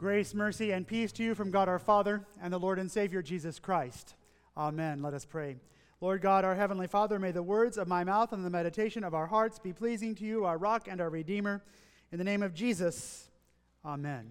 Grace, mercy, and peace to you from God our Father and the Lord and Savior Jesus Christ. Amen. Let us pray. Lord God, our Heavenly Father, may the words of my mouth and the meditation of our hearts be pleasing to you, our rock and our Redeemer. In the name of Jesus, amen.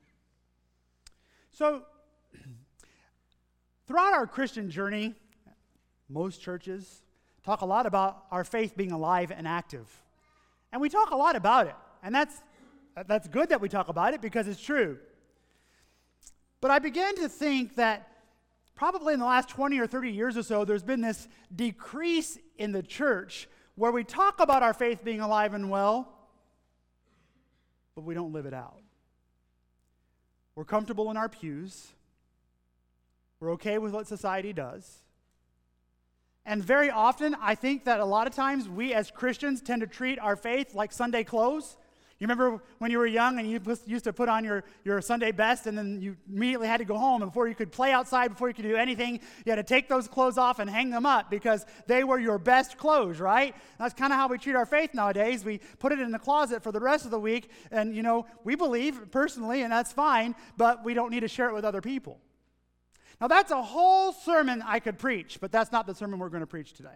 So, throughout our Christian journey, most churches talk a lot about our faith being alive and active. And we talk a lot about it. And that's good that we talk about it because it's true. But I began to think that probably in the last 20 or 30 years or so, there's been this decrease in the church where we talk about our faith being alive and well, but we don't live it out. We're comfortable in our pews. We're okay with what society does. And very often, I think that a lot of times we as Christians tend to treat our faith like Sunday clothes. You remember when you were young and you used to put on your Sunday best and then you immediately had to go home, and before you could play outside, before you could do anything, you had to take those clothes off and hang them up because they were your best clothes, right? That's kind of how we treat our faith nowadays. We put it in the closet for the rest of the week, and we believe personally, and that's fine, but we don't need to share it with other people. Now that's a whole sermon I could preach, but that's not the sermon we're going to preach today.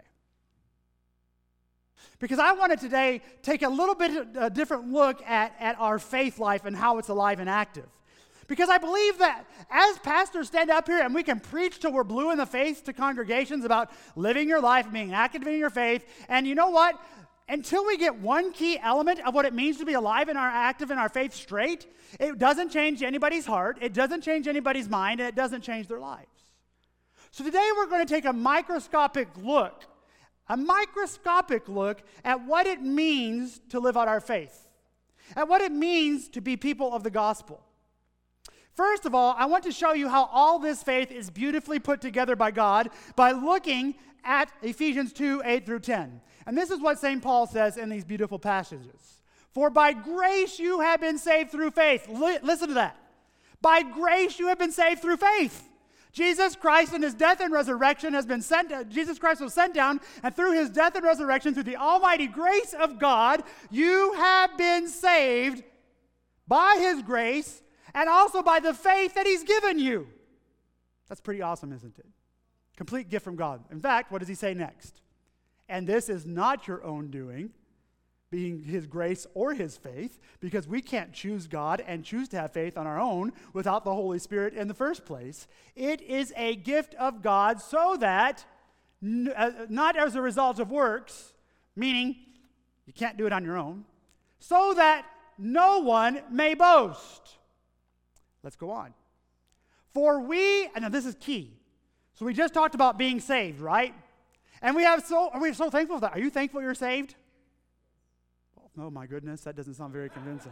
Because I want to today take a little bit a different look at our faith life and how it's alive and active. Because I believe that as pastors stand up here and we can preach till we're blue in the face to congregations about living your life, being active in your faith, and you know what? Until we get one key element of what it means to be alive and active in our faith straight, it doesn't change anybody's heart, it doesn't change anybody's mind, and it doesn't change their lives. So today we're going to take a microscopic look at what it means to live out our faith, at what it means to be people of the gospel. First of all, I want to show you how all this faith is beautifully put together by God by looking at Ephesians 2, 8 through 10. And this is what St. Paul says in these beautiful passages. For by grace you have been saved through faith. Listen to that. By grace you have been saved through faith. Jesus Christ in his death and resurrection Jesus Christ was sent down, and through his death and resurrection, through the almighty grace of God, you have been saved by his grace and also by the faith that he's given you. That's pretty awesome, isn't it? Complete gift from God. In fact, what does he say next? And this is not your own doing, being his grace or his faith, because we can't choose God and choose to have faith on our own without the Holy Spirit in the first place. It is a gift of God so that, not as a result of works, meaning you can't do it on your own, so that no one may boast. Let's go on. And now this is key. So we just talked about being saved, right? And we're so thankful for that. Are you thankful you're saved? Oh my goodness, that doesn't sound very convincing.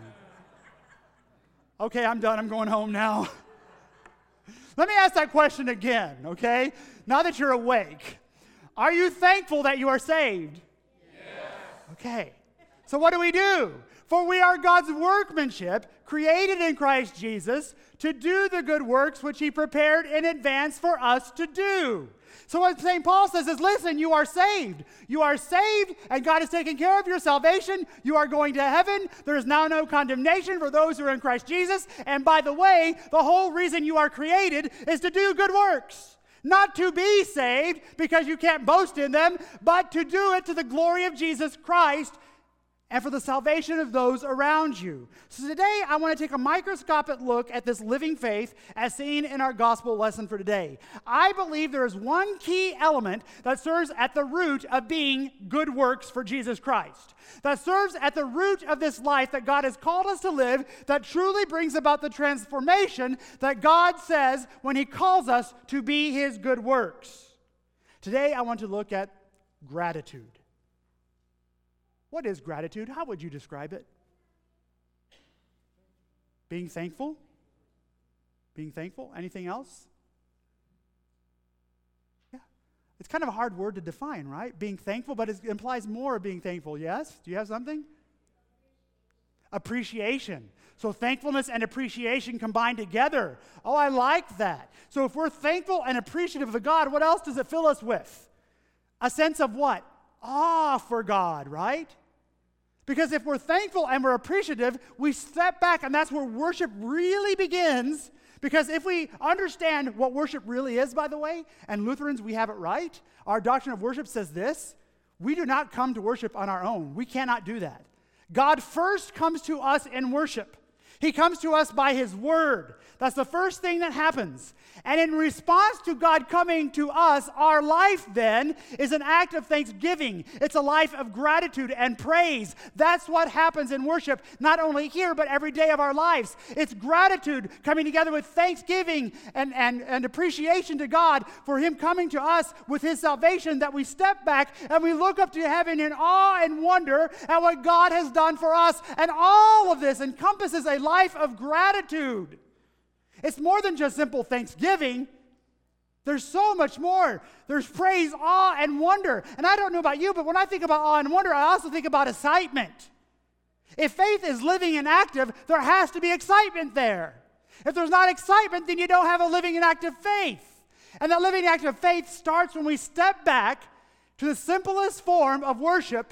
Okay, I'm done. I'm going home now. Let me ask that question again, okay? Now that you're awake, are you thankful that you are saved? Yes. Okay, so what do? For we are God's workmanship, created in Christ Jesus, to do the good works which he prepared in advance for us to do. So what St. Paul says is, listen, you are saved. You are saved, and God is taking care of your salvation. You are going to heaven. There is now no condemnation for those who are in Christ Jesus. And by the way, the whole reason you are created is to do good works. Not to be saved because you can't boast in them, but to do it to the glory of Jesus Christ and for the salvation of those around you. So today, I want to take a microscopic look at this living faith as seen in our gospel lesson for today. I believe there is one key element that serves at the root of being good works for Jesus Christ, that serves at the root of this life that God has called us to live, that truly brings about the transformation that God says when he calls us to be his good works. Today, I want to look at gratitude. What is gratitude? How would you describe it? Being thankful? Being thankful? Anything else? Yeah. It's kind of a hard word to define, right? Being thankful, but it implies more of being thankful, yes? Do you have something? Appreciation. So thankfulness and appreciation combined together. Oh, I like that. So if we're thankful and appreciative of God, what else does it fill us with? A sense of what? Awe for God, right? Because if we're thankful and we're appreciative, we step back, and that's where worship really begins. Because if we understand what worship really is, by the way, and Lutherans, we have it right, our doctrine of worship says this: we do not come to worship on our own. We cannot do that. God first comes to us in worship. He comes to us by His Word. That's the first thing that happens. And in response to God coming to us, our life then is an act of thanksgiving. It's a life of gratitude and praise. That's what happens in worship, not only here, but every day of our lives. It's gratitude coming together with thanksgiving and appreciation to God for Him coming to us with His salvation, that we step back and we look up to heaven in awe and wonder at what God has done for us. And all of this encompasses a life of gratitude. It's more than just simple thanksgiving. There's so much more. There's praise, awe, and wonder. And I don't know about you, but when I think about awe and wonder, I also think about excitement. If faith is living and active, there has to be excitement there. If there's not excitement, then you don't have a living and active faith. And that living and active faith starts when we step back to the simplest form of worship,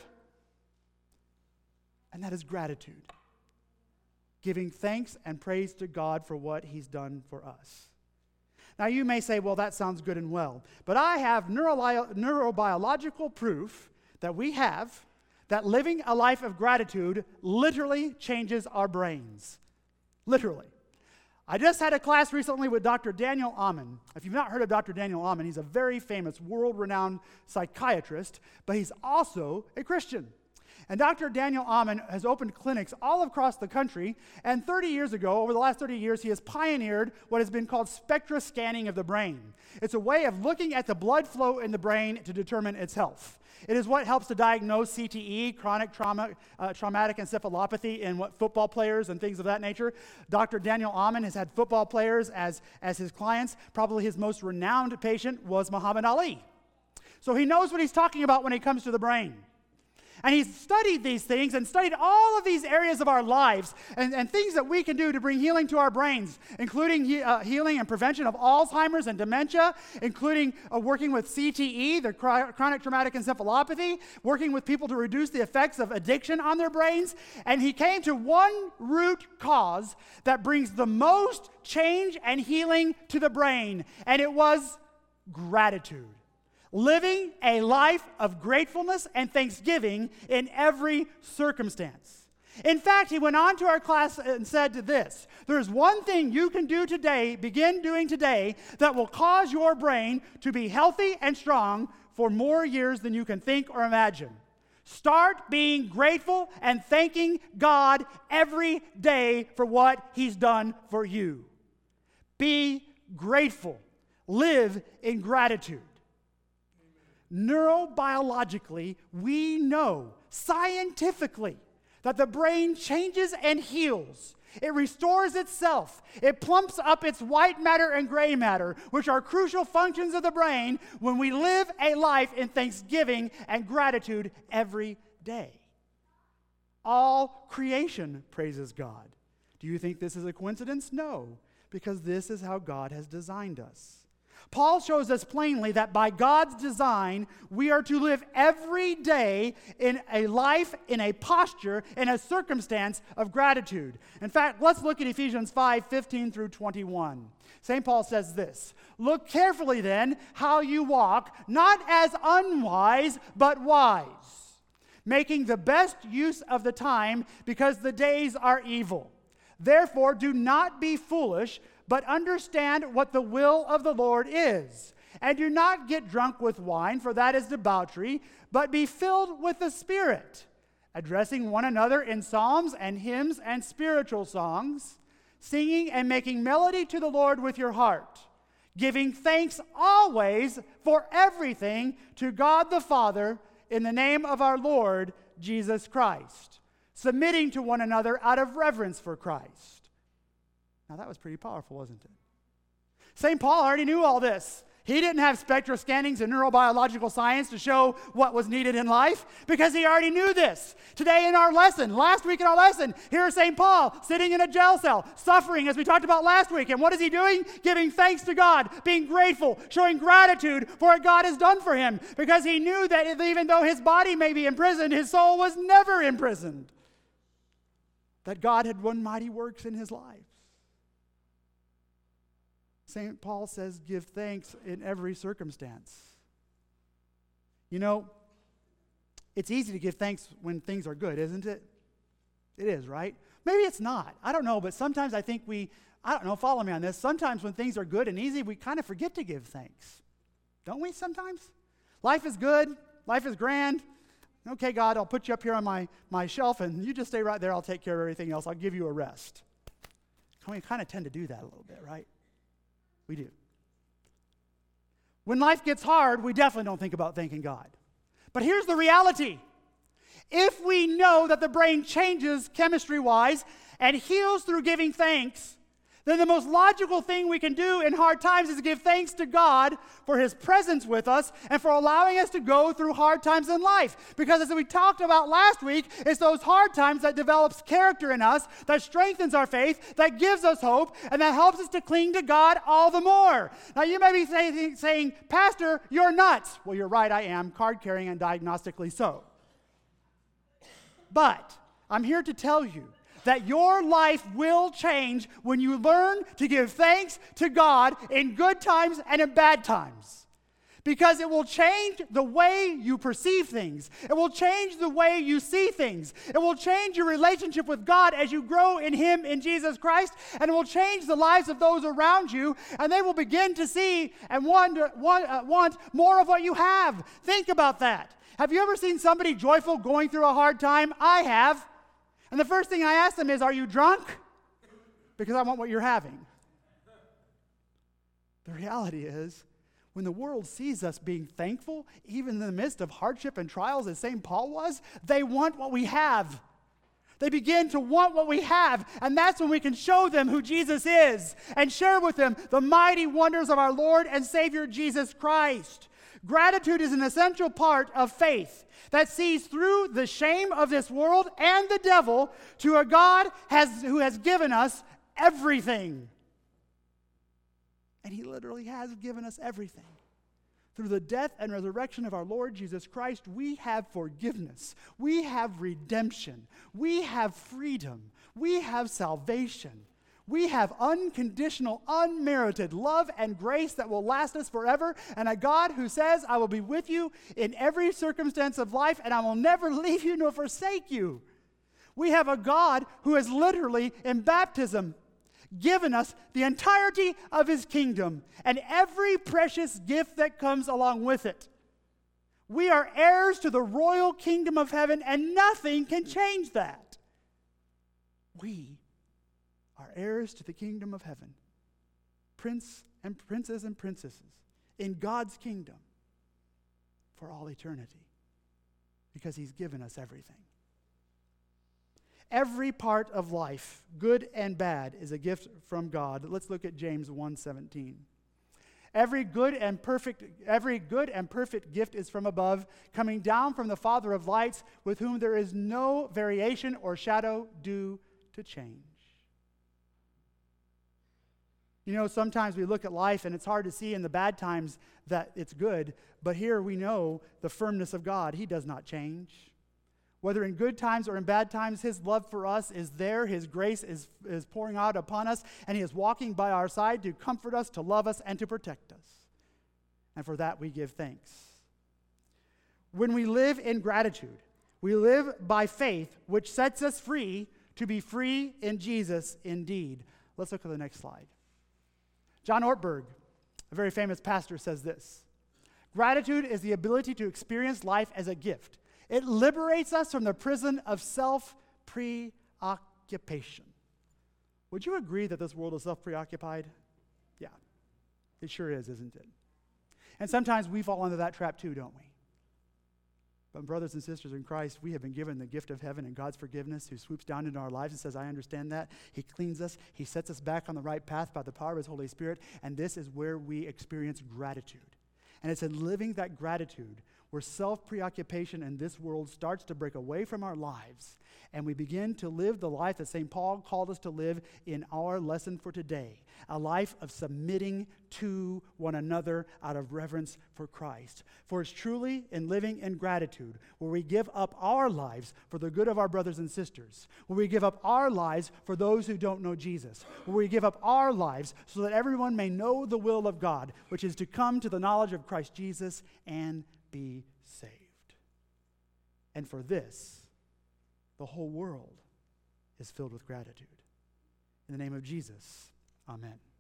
and that is gratitude. Giving thanks and praise to God for what He's done for us. Now you may say, well, that sounds good and well, but I have neurobiological proof that we have that living a life of gratitude literally changes our brains. Literally. I just had a class recently with Dr. Daniel Amen. If you've not heard of Dr. Daniel Amen, he's a very famous, world-renowned psychiatrist, but he's also a Christian. And Dr. Daniel Amen has opened clinics all across the country, and 30 years ago, over the last 30 years, he has pioneered what has been called spectra scanning of the brain. It's a way of looking at the blood flow in the brain to determine its health. It is what helps to diagnose CTE, chronic traumatic encephalopathy, in football players and things of that nature. Dr. Daniel Amen has had football players as his clients. Probably his most renowned patient was Muhammad Ali. So he knows what he's talking about when it comes to the brain. And he's studied these things and studied all of these areas of our lives and things that we can do to bring healing to our brains, including healing and prevention of Alzheimer's and dementia, including working with CTE, the chronic traumatic encephalopathy, working with people to reduce the effects of addiction on their brains. And he came to one root cause that brings the most change and healing to the brain, and it was gratitude. Living a life of gratefulness and thanksgiving in every circumstance. In fact, he went on to our class and said to this: there's one thing you can do today, begin doing today, that will cause your brain to be healthy and strong for more years than you can think or imagine. Start being grateful and thanking God every day for what He's done for you. Be grateful. Live in gratitude. Neurobiologically, we know scientifically that the brain changes and heals. It restores itself. It plumps up its white matter and gray matter, which are crucial functions of the brain, when we live a life in thanksgiving and gratitude every day. All creation praises God. Do you think this is a coincidence? No, because this is how God has designed us. Paul shows us plainly that by God's design, we are to live every day in a life, in a posture, in a circumstance of gratitude. In fact, let's look at Ephesians 5:15 through 21. St. Paul says this: look carefully then how you walk, not as unwise, but wise, making the best use of the time, because the days are evil. Therefore, do not be foolish, but understand what the will of the Lord is. And do not get drunk with wine, for that is debauchery, but be filled with the Spirit, addressing one another in psalms and hymns and spiritual songs, singing and making melody to the Lord with your heart, giving thanks always for everything to God the Father in the name of our Lord Jesus Christ, submitting to one another out of reverence for Christ. Now that was pretty powerful, wasn't it? St. Paul already knew all this. He didn't have spectral scannings and neurobiological science to show what was needed in life because he already knew this. Today in our lesson, last week in our lesson, here is St. Paul sitting in a jail cell, suffering as we talked about last week. And what is he doing? Giving thanks to God, being grateful, showing gratitude for what God has done for him because he knew that even though his body may be imprisoned, his soul was never imprisoned. That God had done mighty works in his life. St. Paul says, give thanks in every circumstance. You know, it's easy to give thanks when things are good, isn't it? It is, right? Maybe it's not. I don't know, but sometimes I think follow me on this. Sometimes when things are good and easy, we kind of forget to give thanks. Don't we sometimes? Life is good. Life is grand. Okay, God, I'll put you up here on my shelf, and you just stay right there. I'll take care of everything else. I'll give you a rest. We kind of tend to do that a little bit, right? We do. When life gets hard, we definitely don't think about thanking God. But here's the reality. If we know that the brain changes chemistry-wise and heals through giving thanks, then the most logical thing we can do in hard times is give thanks to God for his presence with us and for allowing us to go through hard times in life. Because as we talked about last week, it's those hard times that develops character in us, that strengthens our faith, that gives us hope, and that helps us to cling to God all the more. Now you may be saying, Pastor, you're nuts. Well, you're right, I am, card-carrying and diagnostically so. But I'm here to tell you that your life will change when you learn to give thanks to God in good times and in bad times. Because it will change the way you perceive things. It will change the way you see things. It will change your relationship with God as you grow in him, in Jesus Christ. And it will change the lives of those around you. And they will begin to see and want more of what you have. Think about that. Have you ever seen somebody joyful going through a hard time? I have. And the first thing I ask them is, are you drunk? Because I want what you're having. The reality is, when the world sees us being thankful, even in the midst of hardship and trials as St. Paul was, they want what we have. They begin to want what we have, and that's when we can show them who Jesus is and share with them the mighty wonders of our Lord and Savior Jesus Christ. Gratitude is an essential part of faith that sees through the shame of this world and the devil to a God who has given us everything. And he literally has given us everything. Through the death and resurrection of our Lord Jesus Christ, we have forgiveness. We have redemption. We have freedom. We have salvation. We have unconditional, unmerited love and grace that will last us forever, and a God who says, I will be with you in every circumstance of life, and I will never leave you nor forsake you. We have a God who has literally, in baptism, given us the entirety of his kingdom and every precious gift that comes along with it. We are heirs to the royal kingdom of heaven, and nothing can change that. We are heirs to the kingdom of heaven, princes and princesses in God's kingdom for all eternity, because he's given us everything. Every part of life, good and bad, is a gift from God. Let's look at James 1:17. Every good and perfect gift is from above, coming down from the Father of lights, with whom there is no variation or shadow due to change. You know, sometimes we look at life and it's hard to see in the bad times that it's good, but here we know the firmness of God. He does not change. Whether in good times or in bad times, his love for us is there. His grace is pouring out upon us, and he is walking by our side to comfort us, to love us, and to protect us. And for that we give thanks. When we live in gratitude, we live by faith, which sets us free to be free in Jesus indeed. Let's look at the next slide. John Ortberg, a very famous pastor, says this: gratitude is the ability to experience life as a gift. It liberates us from the prison of self-preoccupation. Would you agree that this world is self-preoccupied? Yeah, it sure is, isn't it? And sometimes we fall into that trap too, don't we? But brothers and sisters in Christ, we have been given the gift of heaven and God's forgiveness, who swoops down into our lives and says, I understand that. He cleans us. He sets us back on the right path by the power of his Holy Spirit. And this is where we experience gratitude. And it's in living that gratitude where self-preoccupation in this world starts to break away from our lives, and we begin to live the life that St. Paul called us to live in our lesson for today, a life of submitting to one another out of reverence for Christ. For it's truly in living in gratitude where we give up our lives for the good of our brothers and sisters, where we give up our lives for those who don't know Jesus, where we give up our lives so that everyone may know the will of God, which is to come to the knowledge of Christ Jesus and be saved. And for this, the whole world is filled with gratitude. In the name of Jesus, amen.